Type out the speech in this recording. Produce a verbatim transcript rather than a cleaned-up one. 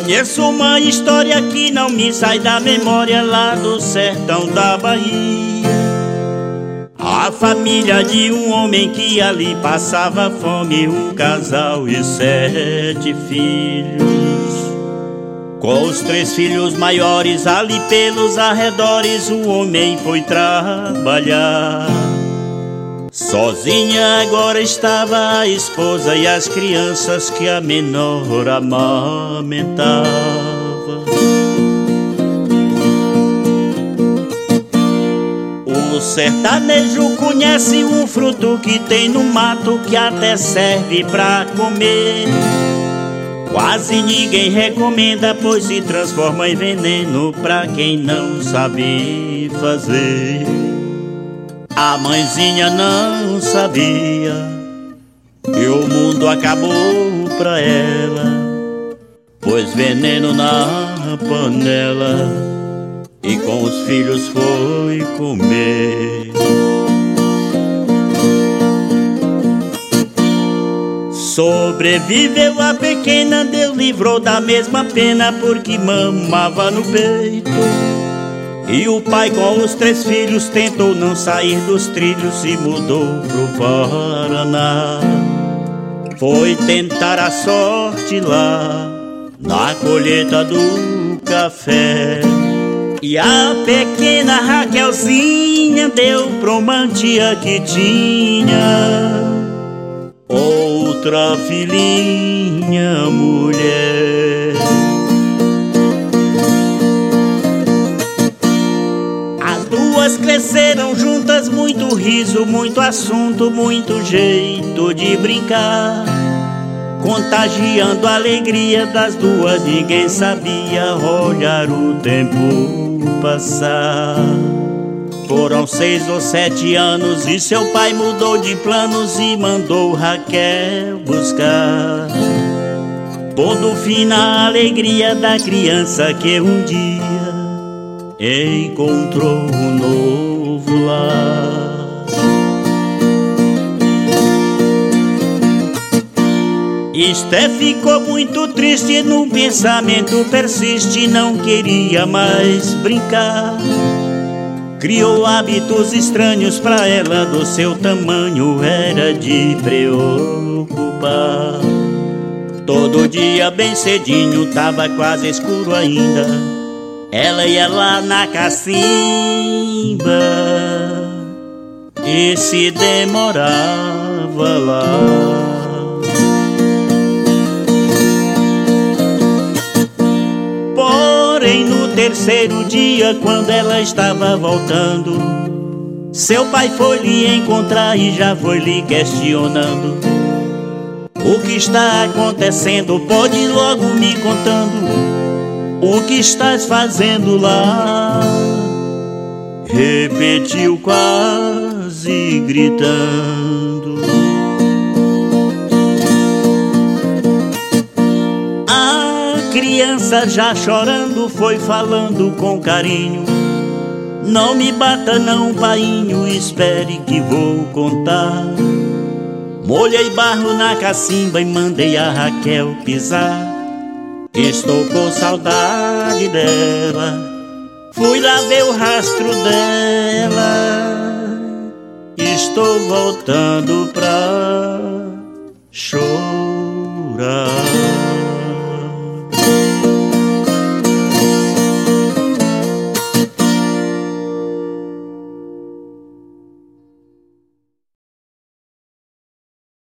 Conheço uma história que não me sai da memória, lá do sertão da Bahia. A família de um homem que ali passava fome, um casal e sete filhos. Com os três filhos maiores ali pelos arredores, o homem foi trabalhar. Sozinha agora estava a esposa e as crianças que a menor amamentava. O sertanejo conhece um fruto que tem no mato, que até serve pra comer. Quase ninguém recomenda, pois se transforma em veneno pra quem não sabe fazer. A mãezinha não sabia e o mundo acabou pra ela, pôs veneno na panela e com os filhos foi comer. Sobreviveu a pequena, Deus livrou da mesma pena, porque mamava no peito. E o pai com os três filhos tentou não sair dos trilhos e mudou pro Paraná. Foi tentar a sorte lá na colheita do café. E a pequena Raquelzinha deu pra uma tia que tinha outra filhinha mulher. Cresceram juntas, muito riso, muito assunto, muito jeito de brincar, contagiando a alegria das duas. Ninguém sabia olhar o tempo passar. Foram seis ou sete anos e seu pai mudou de planos e mandou Raquel buscar, pondo fim na alegria da criança que um dia encontrou um novo lar. Esté ficou muito triste, no pensamento persiste, não queria mais brincar. Criou hábitos estranhos pra ela, do seu tamanho era de preocupar. Todo dia bem cedinho, tava quase escuro ainda, ela ia lá na cacimba e se demorava lá. Porém no terceiro dia, quando ela estava voltando, seu pai foi lhe encontrar e já foi lhe questionando: o que está acontecendo? Pode logo me contando. O que estás fazendo lá? Repetiu quase gritando. A criança já chorando foi falando com carinho: não me bata não, painho, espere que vou contar. Molhei barro na cacimba e mandei a Raquel pisar. Estou com saudade dela, fui lá ver o rastro dela. Estou voltando pra chorar.